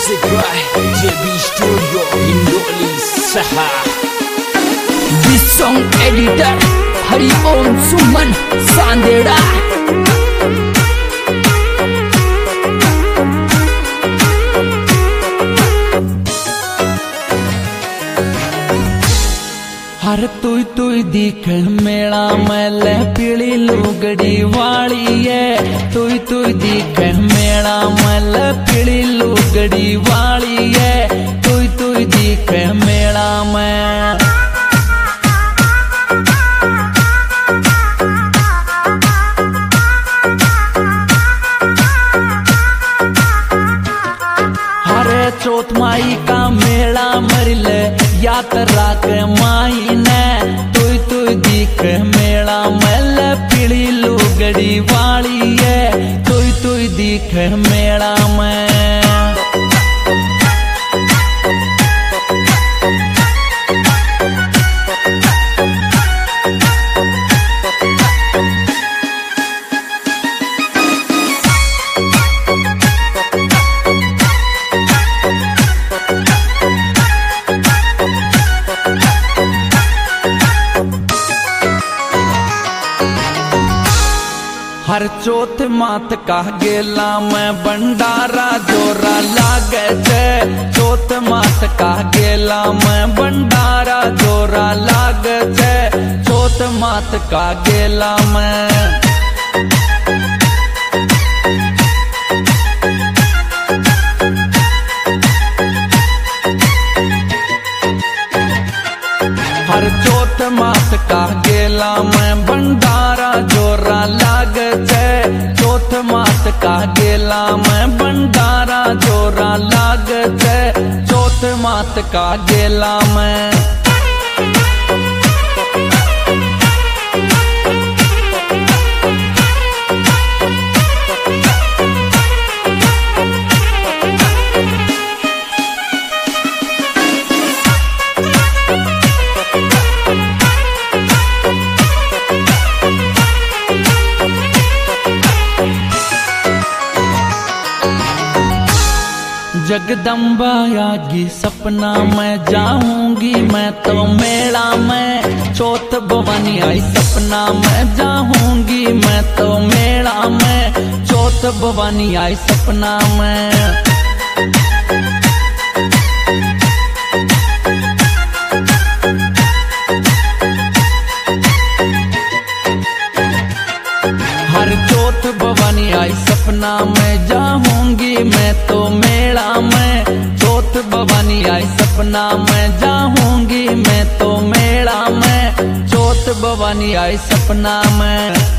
Music by JB Studio Indoli Saha. This song editor Hari Om Suman Sandera. हर तुई तुई दिखण मेला मैले पीली लुगड़ी वाली है। तुई तुई दिखण मेला मैले पीली लुगड़ी वाली है। तुई तुई दिखण मेला में हरे चौथ माई का मेला मरले यात्रा के माई ने। तुई तुई दिख मेला मैले पीली लुगड़ी वाली है। तुई तुई दिख मेला में हर चौथ मात का गेला में भंडारा जोरा लागे छे। चौथ मात का गेला में भंडारा जोरा लागे छे। चौथ मात का गेला में हर चौथ मात का गेला में भंडारा जोरा लागे छे। चौथ मात का गेला में भंडारा जोरा लागे छे। चौथ मात का गेला में जगदम्बा आगी सपना में जाऊंगी मैं तो मेला में। चौथ भवानी आई सपना में जाऊंगी मैं तो मेला में। चौथ भवानी आई सपना में हर चौथ भवानी आई सपना में जाऊंगी मैं तो मेला में। चौथ भवानी आई सपना में जाऊंगी मैं तो मेला में। चौथ भवानी आई सपना में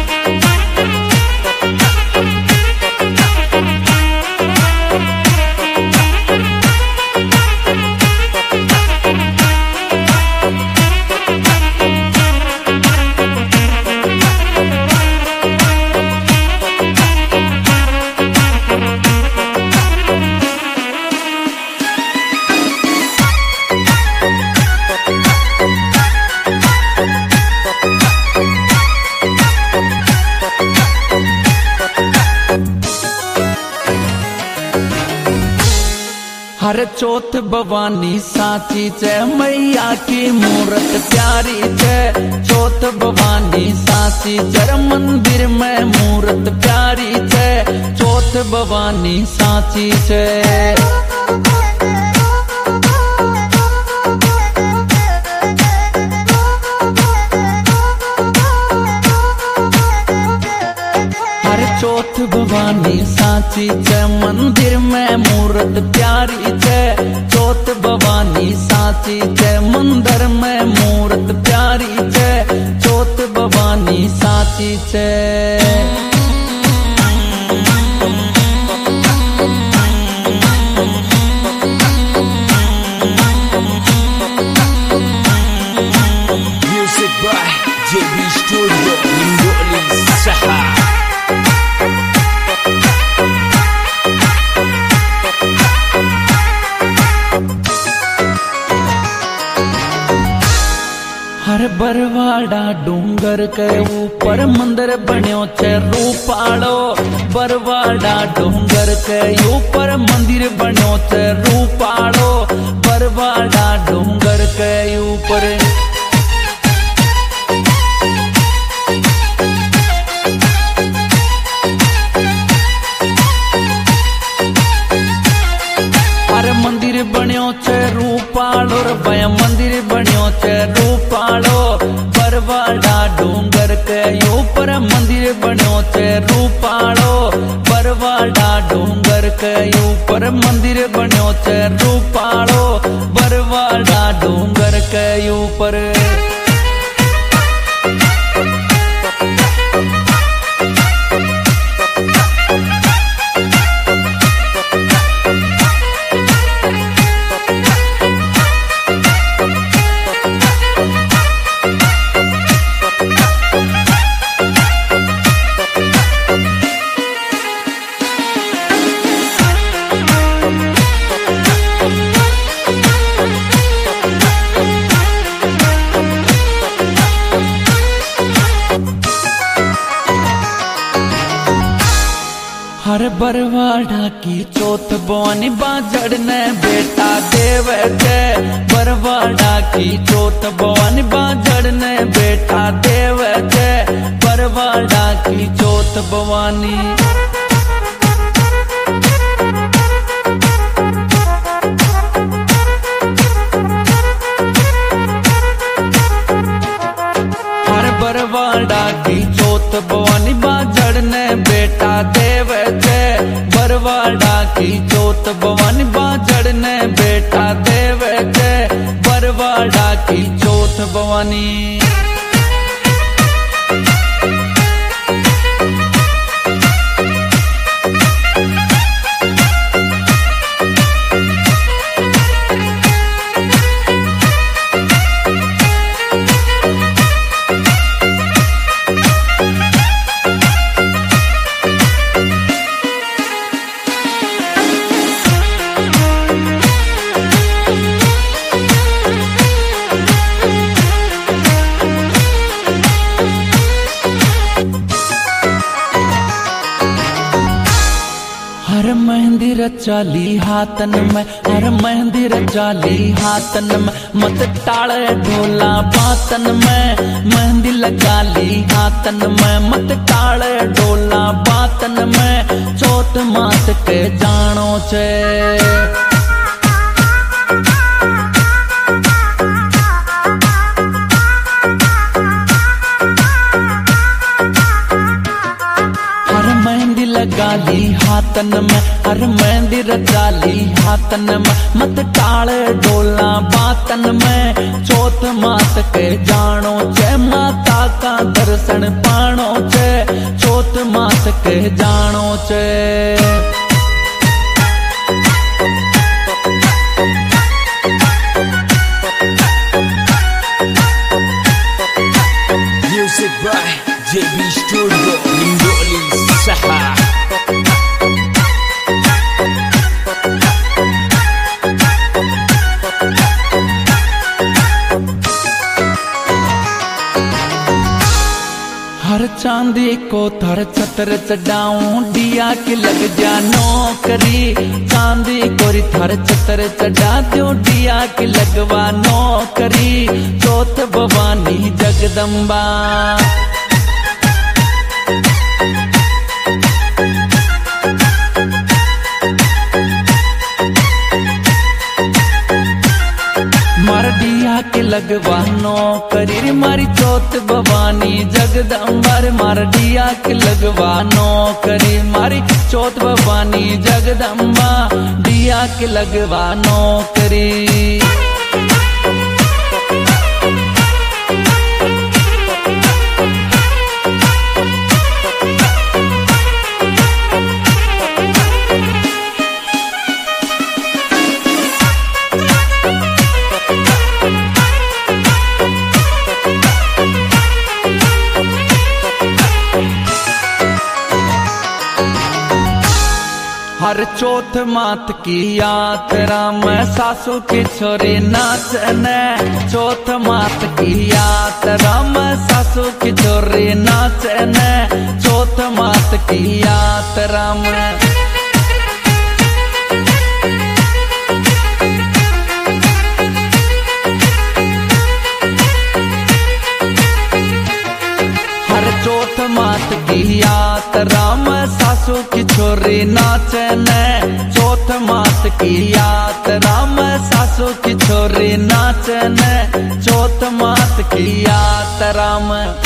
हर चौथ भवानी साची छे मैया की मूरत प्यारी छे। चौथ भवानी साची छे मंदिर में मूरत प्यारी छे। चौथ भवानी साची छे चौथ भवानी साची छे मंदिर में मूरत प्यारी छे। चौथ भवानी साची छे मंदिर में मूरत प्यारी छे। चौथ भवानी साची छे Music by JB Studio Indoli Saha. हर बरवाड़ा डूंगर के ऊपर मंदिर बन्यो छे रूपालो। बरवाड़ा डूंगर के ऊपर मंदिर बन्यो छे रूपालो। बरवाड़ा डूंगर के ऊपर मंदिर बन्यो छे रूपालो रे भया मंदिर बन्यो छे रूपालो। बरवाड़ा डूंगर के ऊपर मंदिर बन्यो छे रूपालो। बरवाड़ा डूंगर के ऊपर मंदिर बन्यो छे रूपालो। बरवाड़ा डूंगर के ऊपर हर बरवाड़ा की चौथ बोनी बाजड़ ने बेटा देव छे। बरवाड़ा की चौथ बोनी बाजड़ ने बेटा देव छे। बरवाड़ा की चौथ भवानी बरवाड़ा की चौथ भवानी बाजड़ ने बेटा देव छे। बरवाड़ा की चौथ भवानी बाजड़ ने बेटा देव छे। बरवाड़ा की चौथ भवानी हर मेहंदी रचाली हाथन में। हर मेहंदी रचाली हाथन में मत टाले ढोला बातन में। मेहंदी लगा ली हाथन में मत टाले ढोला बातन में। चौथ मास के जानो छे गाली हाथन में। हर मेहंदी रचाली हाथन में मत टाले डोला बातन में। चौथ मास के जानो छे माता का दर्शन पानो छे। चौथ मास के जानो छे Music by JB Studio Indoli Saha। हर चांदी को थर छतर चढ़ाऊं दिया की लग जा नौकरी। चांदी कोरी थर छतर चढ़ा दूं दिया की लगवा नौकरी। चौथ भवानी जगदम्बा मार दिया के लगवा नौकरी मारी चौथ भवानी जगदम्बा। मार दिया के लगवा नौकरी मारी चौथ भवानी जगदम्बा। दिया के लगवा नौकरी हर चौथ मात की यात्रा में सासू की छोरी नाचने, चौथ मात की यात्रा में सासू की छोरी नाचने, चौथ मात की यात्रा में। हर चौथ मात की यात्रा में सासू की छोरी नाचने, चौथ मात की यात्रा में सासू की छोरी नाचने, चौथ मात की यात्रा में।